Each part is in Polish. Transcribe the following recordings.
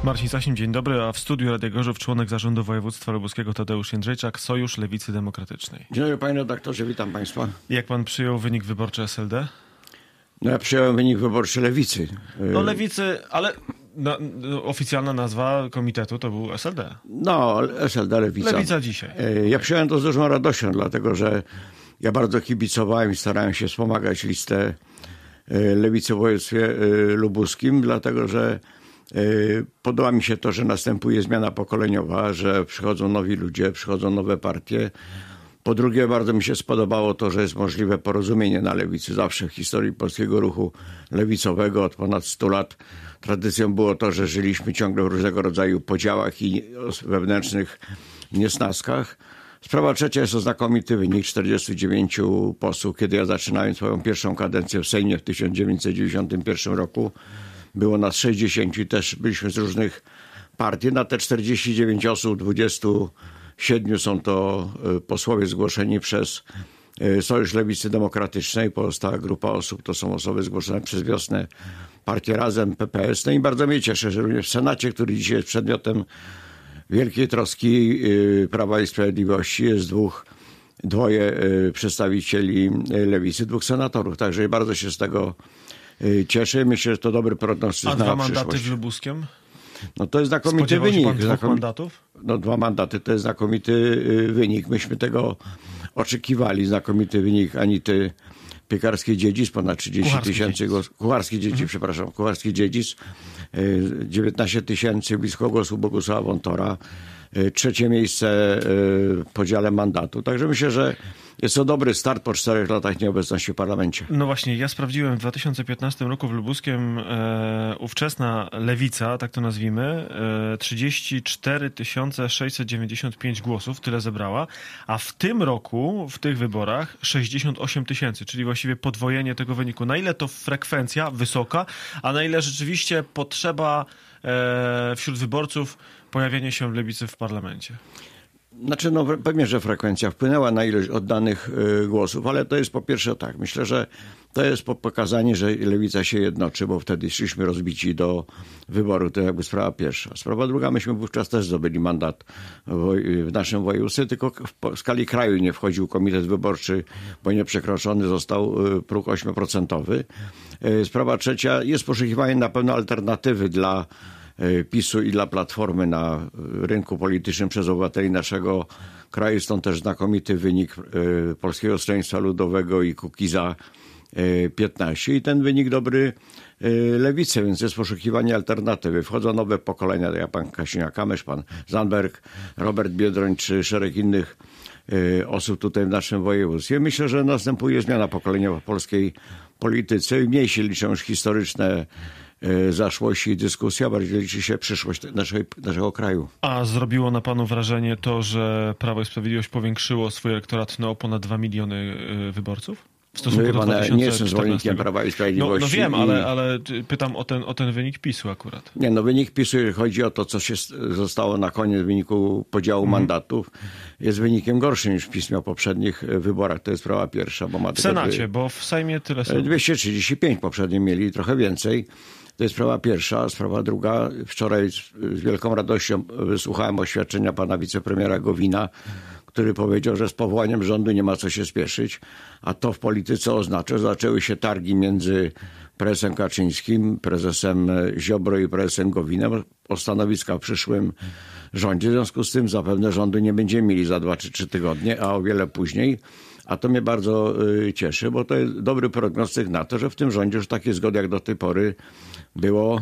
Marcin Sasin, dzień dobry, a w studiu Radia Gorzów członek zarządu województwa lubuskiego Tadeusz Jędrzejczak, Sojusz Lewicy Demokratycznej. Dzień dobry panie redaktorze, witam państwa. Jak pan przyjął wynik wyborczy SLD? No ja przyjąłem wynik wyborczy Lewicy. No Lewicy, ale oficjalna nazwa komitetu to był SLD. No, SLD, Lewica. Lewica dzisiaj. Ja przyjąłem to z dużą radością, dlatego że ja bardzo kibicowałem i starałem się wspomagać listę Lewicy w województwie lubuskim, dlatego że podoba mi się to, że następuje zmiana pokoleniowa, że przychodzą nowi ludzie, przychodzą nowe partie. Po drugie, bardzo mi się spodobało to, że jest możliwe porozumienie na lewicy. Zawsze w historii polskiego ruchu lewicowego od ponad 100 lat tradycją było to, że żyliśmy ciągle w różnego rodzaju podziałach i wewnętrznych niesnaskach. Sprawa trzecia jest to znakomity wynik 49 posłów. Kiedy ja zaczynałem swoją pierwszą kadencję w Sejmie w 1991 roku, było nas 60 i też byliśmy z różnych partii. Na te 49 osób 27 są to posłowie zgłoszeni przez Sojusz Lewicy Demokratycznej. Pozostała grupa osób to są osoby zgłoszone przez Wiosnę, Partię Razem, PPS. No i bardzo mnie cieszę, że również w Senacie, który dzisiaj jest przedmiotem wielkiej troski Prawa i Sprawiedliwości, jest dwoje przedstawicieli Lewicy, 2 senatorów. Także bardzo się z tego cieszę. Myślę, że to dobry prognostyk na przyszłość. A 2 mandaty w Lubuskiem? No to jest znakomity Spodziewał wynik. się pan 2 mandatów? No 2 mandaty to jest znakomity wynik. Myśmy tego oczekiwali. Znakomity wynik Anity Piekarskiej-Dziedzic, ponad 30 tysięcy głosów. Kucharskiej-Dziedzic, przepraszam. Kucharskiej-Dziedzic, 19 tysięcy blisko głosu Bogusława Wontora. 3. miejsce w podziale mandatu. Także myślę, że jest to dobry start po 4 latach nieobecności w parlamencie. No właśnie, ja sprawdziłem w 2015 roku w Lubuskiem ówczesna lewica, tak to nazwijmy, 34 695 głosów, tyle zebrała, a w tym roku, w tych wyborach 68 tysięcy, czyli właściwie podwojenie tego wyniku. Na ile to frekwencja wysoka, a na ile rzeczywiście potrzeba wśród wyborców pojawienie się lewicy w parlamencie? Znaczy, no pewnie, że frekwencja wpłynęła na ilość oddanych głosów, ale to jest po pierwsze tak. Myślę, że to jest pokazanie, że lewica się jednoczy, bo wtedy szliśmy rozbici do wyboru. To jakby sprawa pierwsza. Sprawa druga, myśmy wówczas też zdobyli mandat w naszym województwie, tylko w skali kraju nie wchodził komitet wyborczy, bo nieprzekroczony został próg 8%. Sprawa trzecia, jest poszukiwanie na pewno alternatywy dla PiS-u i dla Platformy na rynku politycznym przez obywateli naszego kraju. Stąd też znakomity wynik Polskiego Stronnictwa Ludowego i Kukiza 15 i ten wynik dobry lewicy, więc jest poszukiwanie alternatywy. Wchodzą nowe pokolenia, jak pan Kosiniak-Kamysz, pan Zandberg, Robert Biedroń czy szereg innych osób tutaj w naszym województwie. Myślę, że następuje zmiana pokoleniowa w polskiej polityce. Mniej się liczą już historyczne zaszłości i dyskusja, bardziej liczy się przyszłość naszego kraju. A zrobiło na panu wrażenie to, że Prawo i Sprawiedliwość powiększyło swój elektorat o ponad 2 miliony wyborców? W stosunku do 2014? Nie jestem zwolennikiem Prawa i Sprawiedliwości. No wiem, ale pytam o ten wynik PiS-u akurat. Nie, no wynik PiS-u, jeżeli chodzi o to, co się zostało na koniec w wyniku podziału mandatów, jest wynikiem gorszym niż PiS miał w poprzednich wyborach. To jest sprawa pierwsza. Bo ma w Senacie, bo w Sejmie tyle są. 235 poprzednio mieli, trochę więcej. To jest sprawa pierwsza. Sprawa druga. Wczoraj z wielką radością wysłuchałem oświadczenia pana wicepremiera Gowina, który powiedział, że z powołaniem rządu nie ma co się spieszyć, a to w polityce oznacza, że zaczęły się targi między prezesem Kaczyńskim, prezesem Ziobro i prezesem Gowinem o stanowiska w przyszłym rządzie. W związku z tym zapewne rządu nie będziemy mieli za 2 czy 3 tygodnie, a o wiele później. A to mnie bardzo cieszy, bo to jest dobry prognostyk na to, że w tym rządzie już takiej zgody jak do tej pory było,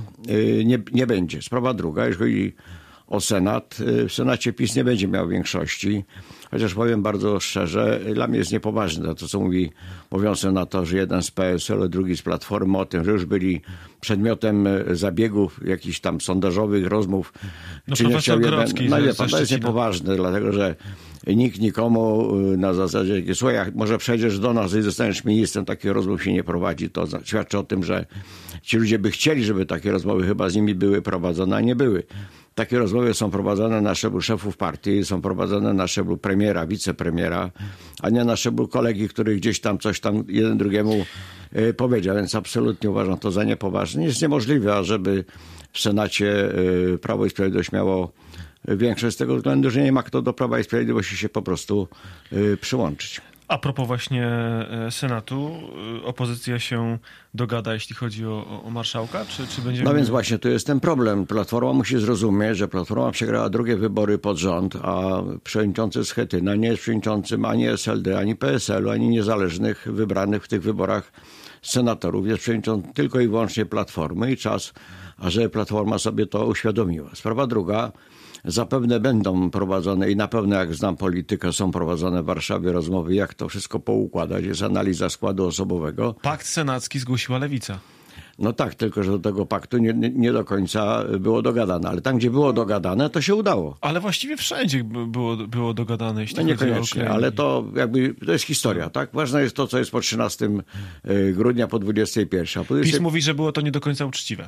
nie będzie. Sprawa druga, jeżeli chodzi o Senat. W Senacie PiS nie będzie miał większości, chociaż powiem bardzo szczerze, dla mnie jest niepoważne to, co mówią senatorzy, jeden z PSL, drugi z Platformy, o tym, że już byli przedmiotem zabiegów jakichś tam sondażowych rozmów. No czy nie chciał jeden. No nie, to jest niepoważne, dlatego że nikt nikomu na zasadzie, słuchaj, może przejdziesz do nas i zostaniesz ministrem, takich rozmów się nie prowadzi. To świadczy o tym, że ci ludzie by chcieli, żeby takie rozmowy chyba z nimi były prowadzone, a nie były. Takie rozmowy są prowadzone na szczeblu szefów partii, są prowadzone na szczeblu premiera, wicepremiera, a nie na szczeblu kolegi, który gdzieś tam coś tam jeden drugiemu powiedział. Więc absolutnie uważam to za niepoważne. Jest niemożliwe, ażeby w Senacie Prawo i Sprawiedliwość miało większość z tego względu, że nie ma kto do Prawa i Sprawiedliwości się po prostu przyłączyć. A propos właśnie Senatu, opozycja się dogada, jeśli chodzi o marszałka? Czy będzie... No więc właśnie tu jest ten problem. Platforma musi zrozumieć, że Platforma przegrała drugie wybory pod rząd, a przewodniczący Schetyna nie jest przewodniczącym ani SLD, ani PSL-u, ani niezależnych wybranych w tych wyborach senatorów. Jest przewodniczącym tylko i wyłącznie Platformy i czas, ażeby Platforma sobie to uświadomiła. Sprawa druga. Zapewne będą prowadzone i na pewno, jak znam politykę, są prowadzone w Warszawie rozmowy, jak to wszystko poukładać. Jest analiza składu osobowego. Pakt senacki zgłosiła Lewica. No tak, tylko że do tego paktu nie do końca było dogadane. Ale tam, gdzie było dogadane, to się udało. Ale właściwie wszędzie było dogadane, jeśli chodzi o niekoniecznie, ale to jest historia, tak? Ważne jest to, co jest po 13 grudnia, po 21. PiS mówi, że było to nie do końca uczciwe.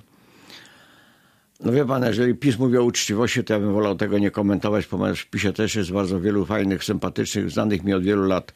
No wie pan, jeżeli PiS mówi o uczciwości, to ja bym wolał tego nie komentować, ponieważ w PiSie też jest bardzo wielu fajnych, sympatycznych, znanych mi od wielu lat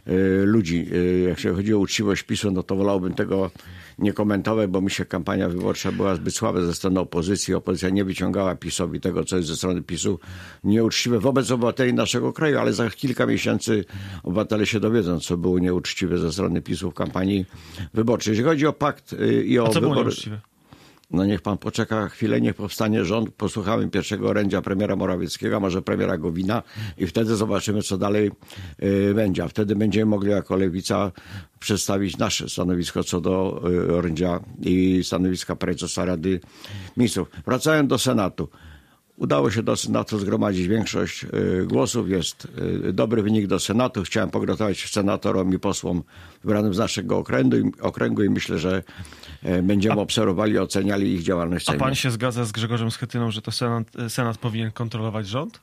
ludzi. Jak się chodzi o uczciwość PiSu, no to wolałbym tego nie komentować, bo mi się kampania wyborcza była zbyt słaba ze strony opozycji. Opozycja nie wyciągała PiSowi tego, co jest ze strony PiSu nieuczciwe wobec obywateli naszego kraju, ale za kilka miesięcy obywatele się dowiedzą, co było nieuczciwe ze strony PiSu w kampanii wyborczej. Jeżeli chodzi o pakt i o co wybory... było nieuczciwe? No niech pan poczeka chwilę, niech powstanie rząd, posłuchamy pierwszego orędzia premiera Morawieckiego, może premiera Gowina i wtedy zobaczymy, co dalej będzie. A wtedy będziemy mogli jako Lewica przedstawić nasze stanowisko co do orędzia i stanowiska prezesa Rady Ministrów. Wracając do Senatu. Udało się do Senatu zgromadzić większość głosów. Jest dobry wynik do Senatu. Chciałem pogratulować senatorom i posłom wybranym z naszego okręgu i myślę, że będziemy obserwowali i oceniali ich działalność. A pan się zgadza z Grzegorzem Schetyną, że to Senat powinien kontrolować rząd?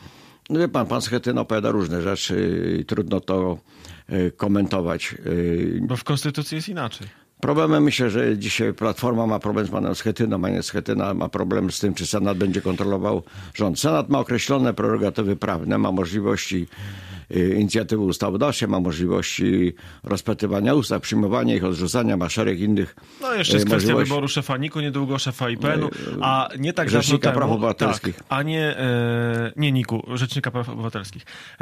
No wie pan Schetyna opowiada różne rzeczy i trudno to komentować. Bo w Konstytucji jest inaczej. Problemem myślę, że dzisiaj Platforma ma problem z panem Schetyną, a nie Schetyna ma problem z tym, czy Senat będzie kontrolował rząd. Senat ma określone prerogatywy prawne, ma możliwości inicjatywy ustawodawczej, ma możliwości rozpatrywania ustaw, przyjmowania ich, odrzucania, ma szereg innych No jeszcze jest kwestia wyboru szefa NIK-u, niedługo szefa IPN-u, a nie tak Rzecznika dawno Praw temu, Obywatelskich. tak, a nie NIK-u, Rzecznika Praw Obywatelskich,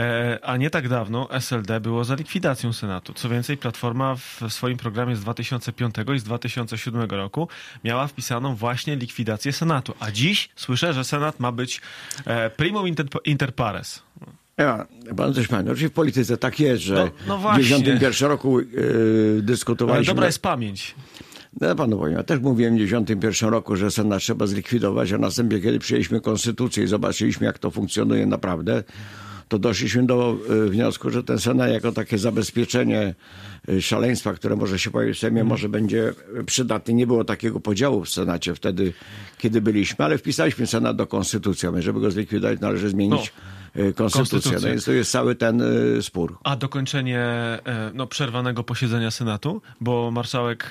a nie tak dawno SLD było za likwidacją Senatu. Co więcej, Platforma w swoim programie z 2005 i z 2007 roku miała wpisaną właśnie likwidację Senatu, a dziś słyszę, że Senat ma być primum inter pares. Ja, pan coś pamięta. Oczywiście w polityce tak jest, że no w właśnie. 1991 roku dyskutowaliśmy... Ale dobra jest pamięć. Ja panu powiem, ja też mówiłem w 1991 roku, że Senat trzeba zlikwidować, a następnie, kiedy przyjęliśmy konstytucję i zobaczyliśmy, jak to funkcjonuje naprawdę, to doszliśmy do wniosku, że ten Senat jako takie zabezpieczenie szaleństwa, które może się pojawić w Sejmie, może będzie przydatny. Nie było takiego podziału w Senacie wtedy, kiedy byliśmy, ale wpisaliśmy Senat do konstytucji. Żeby go zlikwidować, należy zmienić konstytucję. No więc to jest cały ten spór. A dokończenie przerwanego posiedzenia Senatu, bo marszałek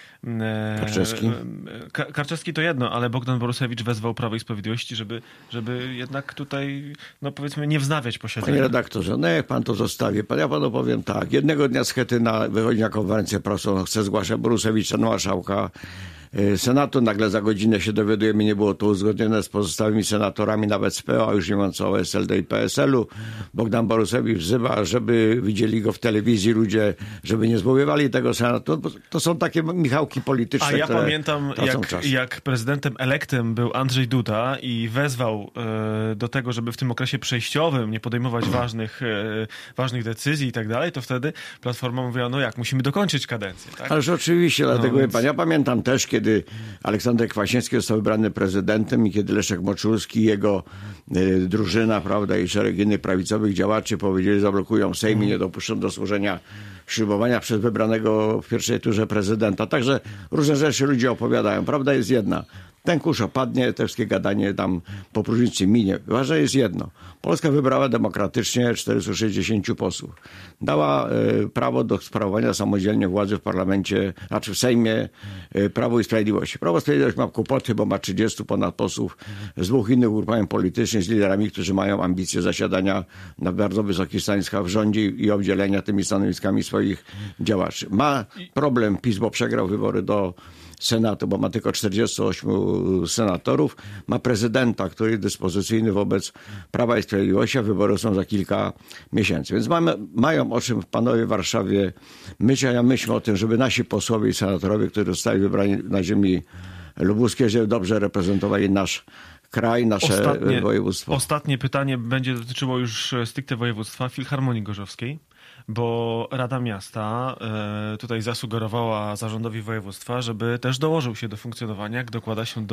Karczewski to jedno, ale Bogdan Borusewicz wezwał Prawo i Sprawiedliwości, żeby jednak tutaj, powiedzmy, nie wznawiać posiedzenia. Panie redaktorze, jak pan to zostawi. Ja panu powiem tak. Jednego dnia Schetyna wychodzi na konferencję prasową, chce zgłaszać Borusewicza na marszałka Senatu. Nagle za godzinę się dowiadujemy, nie było to uzgodnione z pozostałymi senatorami, nawet z PO, a już nie mówiąc o SLD i PSL-u. Bogdan Borusewicz wzywa, żeby widzieli go w telewizji ludzie, żeby nie zwoływali tego Senatu. To są takie michałki polityczne, A ja pamiętam, jak prezydentem elektem był Andrzej Duda i wezwał do tego, żeby w tym okresie przejściowym nie podejmować ważnych decyzji i tak dalej, to wtedy Platforma mówiła, musimy dokończyć kadencję. Tak? Ależ oczywiście, dlatego pan, ja pamiętam też, kiedy Aleksander Kwaśniewski został wybrany prezydentem i kiedy Leszek Moczulski i jego drużyna, prawda, i szereg innych prawicowych działaczy powiedzieli, zablokują Sejm i nie dopuszczą do złożenia ślubowania przez wybranego w pierwszej turze prezydenta. Także różne rzeczy ludzie opowiadają. Prawda jest jedna. Ten kurz opadnie, te wszystkie gadanie tam po próżnicy minie. Ważne jest jedno. Polska wybrała demokratycznie 460 posłów. Dała prawo do sprawowania samodzielnie władzy w parlamencie, w Sejmie Prawo i Sprawiedliwość. Prawo i Sprawiedliwość ma kłopoty, bo ma 30 ponad posłów z dwóch innych ugrupowaniach politycznych, z liderami, którzy mają ambicje zasiadania na bardzo wysokich stanowiskach w rządzie i obdzielenia tymi stanowiskami swoich działaczy. Ma problem PiS, bo przegrał wybory do Senatu, bo ma tylko 48 senatorów, ma prezydenta, który jest dyspozycyjny wobec Prawa i Sprawiedliwości, a wybory są za kilka miesięcy. Więc mają o czym panowie w Warszawie myśleć, a ja myślę o tym, żeby nasi posłowie i senatorowie, którzy zostali wybrani na ziemi lubuskiej, żeby dobrze reprezentowali nasz kraj, nasze województwo. Ostatnie pytanie będzie dotyczyło już stricte województwa Filharmonii Gorzowskiej, bo Rada Miasta tutaj zasugerowała zarządowi województwa, żeby też dołożył się do funkcjonowania, jak dokłada się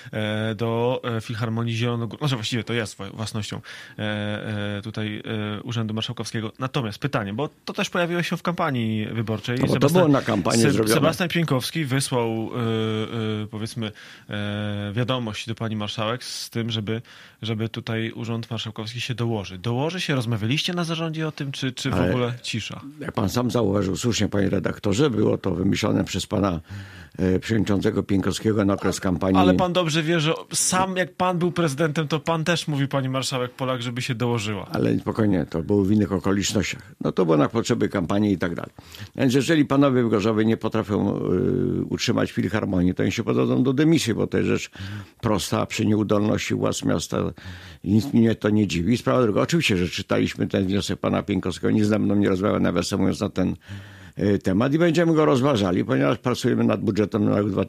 do Filharmonii Zielonogórskiej. Znaczy właściwie to jest własnością tutaj Urzędu Marszałkowskiego. Natomiast pytanie, bo to też pojawiło się w kampanii wyborczej. No bo to było na kampanię zrobione. Sebastian Pieńkowski wysłał powiedzmy wiadomość do pani marszałek z tym, żeby tutaj Urząd Marszałkowski się dołoży. Dołoży się? Rozmawialiście na zarządzie o tym, czy w ogóle cisza? Jak pan sam zauważył, słusznie, panie redaktorze, było to wymyślone przez pana przewodniczącego Pieńkowskiego na okres kampanii. Ale pan dobrze wie, że sam jak pan był prezydentem, to pan też mówił pani marszałek Polak, żeby się dołożyła. Ale spokojnie, to było w innych okolicznościach. No to było na potrzeby kampanii i tak dalej. Więc jeżeli panowie w Gorzowie nie potrafią utrzymać filharmonii, to oni się podadzą do dymisji, bo to jest rzecz prosta, przy nieudolności władz miasta nic mnie to nie dziwi. Sprawa druga, oczywiście, że czytaliśmy ten wniosek pana Pieńkowskiego, nic ze mną nie rozmawiał, nawiasem mówiąc, na ten temat i będziemy go rozważali, ponieważ pracujemy nad budżetem na rok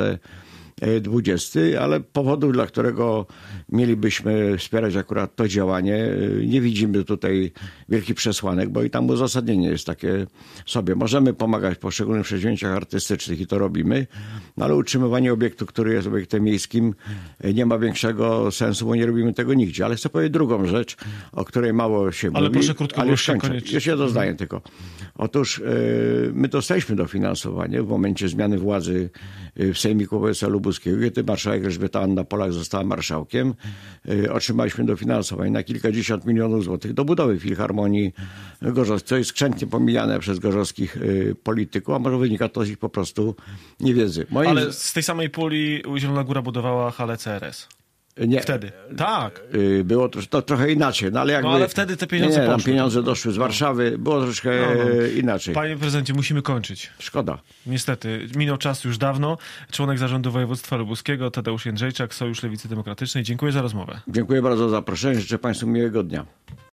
2020, ale powodów, dla którego mielibyśmy wspierać akurat to działanie, nie widzimy tutaj wielkich przesłanek, bo i tam uzasadnienie jest takie sobie. Możemy pomagać w poszczególnych przedsięwzięciach artystycznych i to robimy, no ale utrzymywanie obiektu, który jest obiektem miejskim, nie ma większego sensu, bo nie robimy tego nigdzie. Ale chcę powiedzieć drugą rzecz, o której mało się mówi. Ale proszę krótko, ale jeszcze jedno zdanie tylko. Otóż my dostaliśmy dofinansowanie w momencie zmiany władzy w Sejmiku Województwa Lubuskiego, kiedy marszałek Elżbieta Anna Polak została marszałkiem. Otrzymaliśmy dofinansowanie na kilkadziesiąt milionów złotych do budowy Filharmonii Gorzowskiej, co jest skrzętnie pomijane przez gorzowskich polityków, a może wynika to z ich po prostu niewiedzy. Ale z tej samej puli Zielona Góra budowała halę CRS. Nie. Wtedy. Tak. Było to trochę inaczej. No ale wtedy te pieniądze poszły. Tam pieniądze doszły z Warszawy. Było troszkę inaczej. Panie prezydencie, musimy kończyć. Szkoda. Niestety. Minął czas już dawno. Członek Zarządu Województwa Lubuskiego, Tadeusz Jędrzejczak, Sojusz Lewicy Demokratycznej. Dziękuję za rozmowę. Dziękuję bardzo za zaproszenie. Życzę państwu miłego dnia.